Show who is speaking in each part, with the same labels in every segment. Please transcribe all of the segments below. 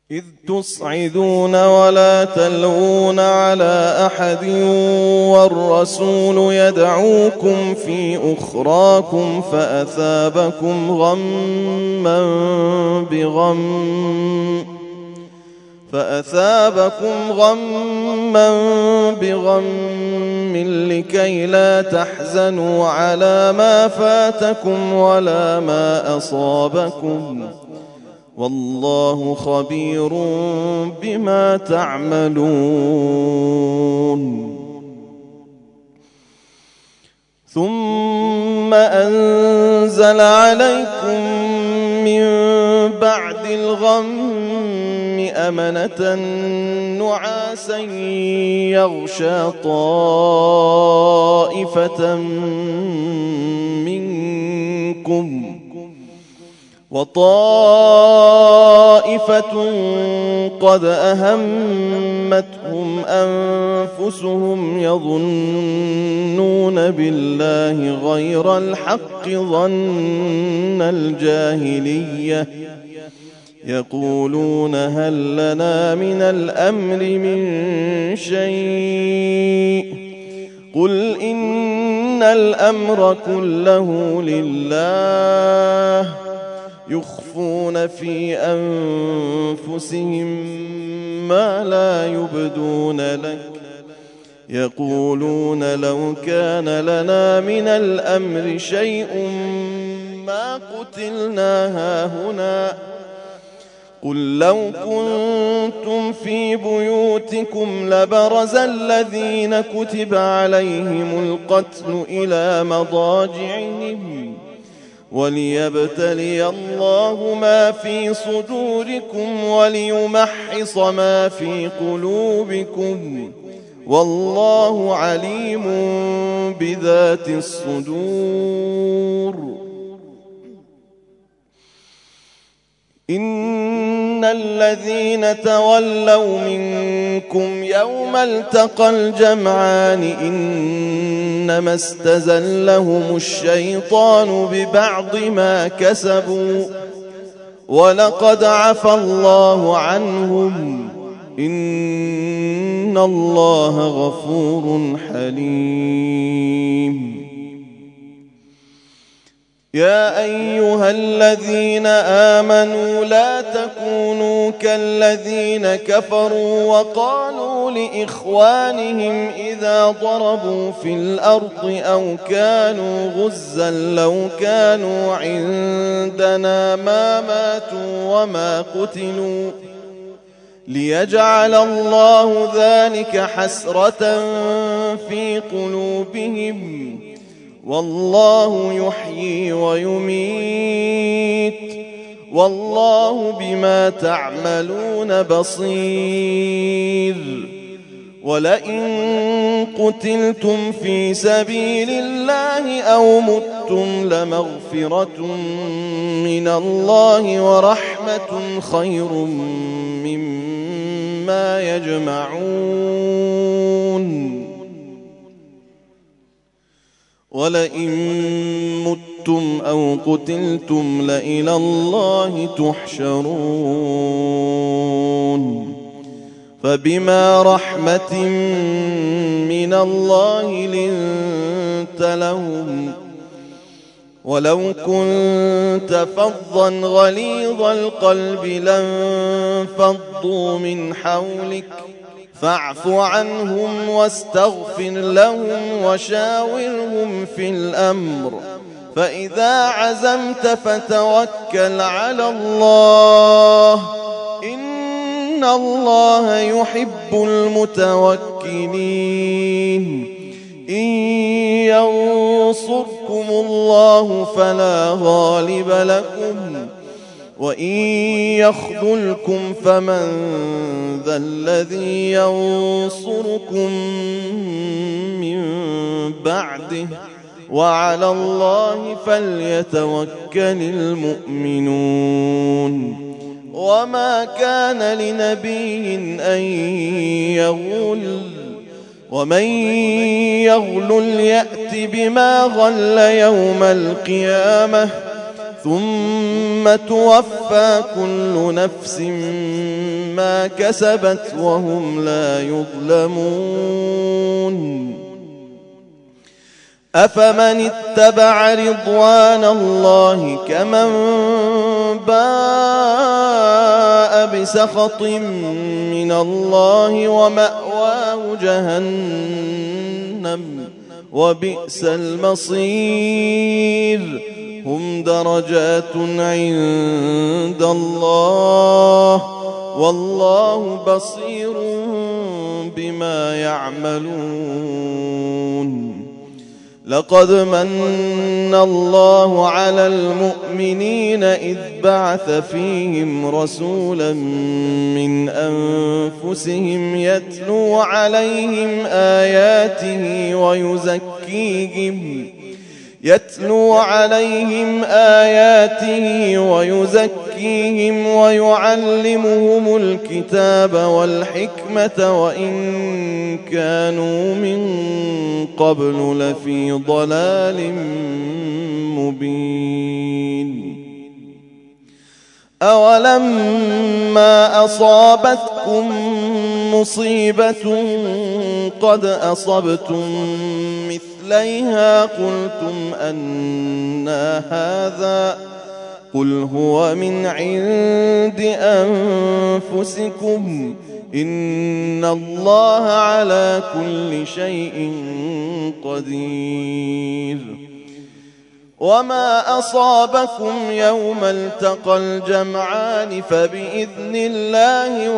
Speaker 1: إذ تصعدون ولا تلوون على أحد والرسول يدعوكم في أخراكم فأثابكم غما بغم لكي لا تحزنوا على ما فاتكم ولا ما أصابكم والله خبير بما تعملون. ثم أنزل عليكم من بعد الغم أمنة نعاسا يغشى طائفة منكم وطائفة قد أهمتهم أنفسهم يظنون بالله غير الحق ظن الجاهلية يقولون هل لنا من الأمر من شيء قل إن الأمر كله لله يخفون في أنفسهم ما لا يبدون لك يقولون لو كان لنا من الأمر شيء ما قتلنا هاهنا قل لو كنتم في بيوتكم لبرز الذين كتب عليهم القتل إلى مضاجعهم وليبتلي الله ما في صدوركم وليمحص ما في قلوبكم والله عليم بذات الصدور. إن الذين تولوا منكم يوم التقى الجمعان إنما استزلهم الشيطان ببعض ما كسبوا ولقد عفى الله عنهم إن الله غفور حليم. يا أيها الذين آمنوا لا تكونوا كالذين كفروا وقالوا لإخوانهم إذا ضربوا في الأرض أو كانوا غزا لو كانوا عندنا ما ماتوا وما قتلوا ليجعل الله ذلك حسرة في قلوبهم والله يحيي ويميت والله بما تعملون بصير. ولئن قتلتم في سبيل الله أو متم لمغفرة من الله ورحمة خير مما يجمعون. ولئن متم أو قتلتم لإلى الله تحشرون. فبما رحمة من الله لنت لهم ولو كنت فظا غليظ القلب لانفضوا من حولك فاعف عنهم واستغفر لهم وشاورهم في الأمر فإذا عزمت فتوكل على الله إن الله يحب المتوكلين. إن ينصركم الله فلا غالب لكم وإن يخذلكم فمن ذا الذي ينصركم من بعده وعلى الله فليتوكل المؤمنون. وما كان لنبي أن يغل ومن يغل يأت بما غل يوم القيامة ثم توفى كل نفس بما كسبت وهم لا يظلمون. أفمن اتبع رضوان الله كمن باء بسخط من الله ومأواه جهنم وبئس المصير. هم درجات عند الله والله بصير بما يعملون. لقد من الله على المؤمنين إذ بعث فيهم رسولا من أنفسهم يتلو عليهم آياته ويزكيهم ويعلمهم الكتاب والحكمة وإن كانوا من قبل لفي ضلال مبين. أولما أصابتكم مصيبة قد أصبتم مثليها قلتم أنى هذا قل هو من عند أنفسكم إن الله على كل شيء قدير. وما أصابكم يوم التقى الجمعان فبإذن الله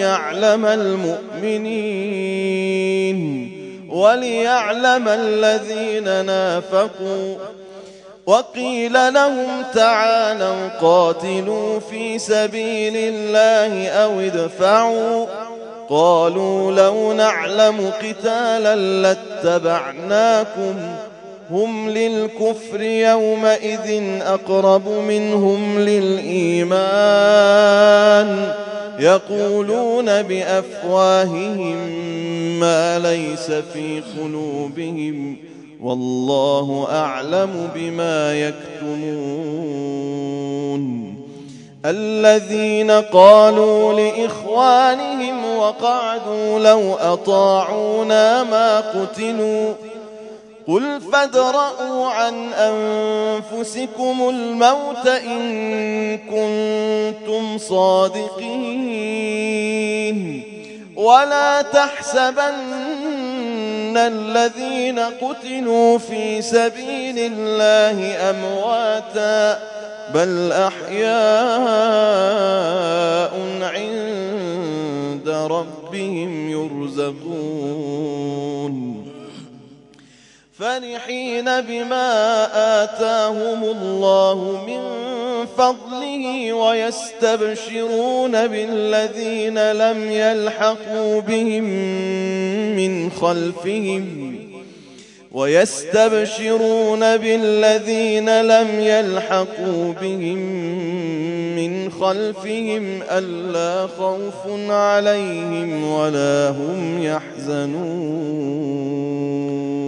Speaker 1: وليعلم الذين نافقوا. وقيل لهم تعالوا قاتلوا في سبيل الله أو ادفعوا قالوا لو نعلم قتالا لاتبعناكم هم للكفر يومئذ أقرب منهم للإيمان يقولون بأفواههم ما ليس في قلوبهم والله أعلم بما يكتمون. الذين قالوا لإخوانهم وقعدوا لو أطاعونا ما قتلوا قل فادرءوا عن أنفسكم الموت إن كنتم صادقين ولا تحسبن الذين قتلوا في سبيل الله أمواتا بل أحياء عند ربهم يرزقون فرحين بما آتاهم الله من فضله ويستبشرون بالذين لم يلحقوا بهم من خلفهم ألا خوف عليهم ولا هم يحزنون.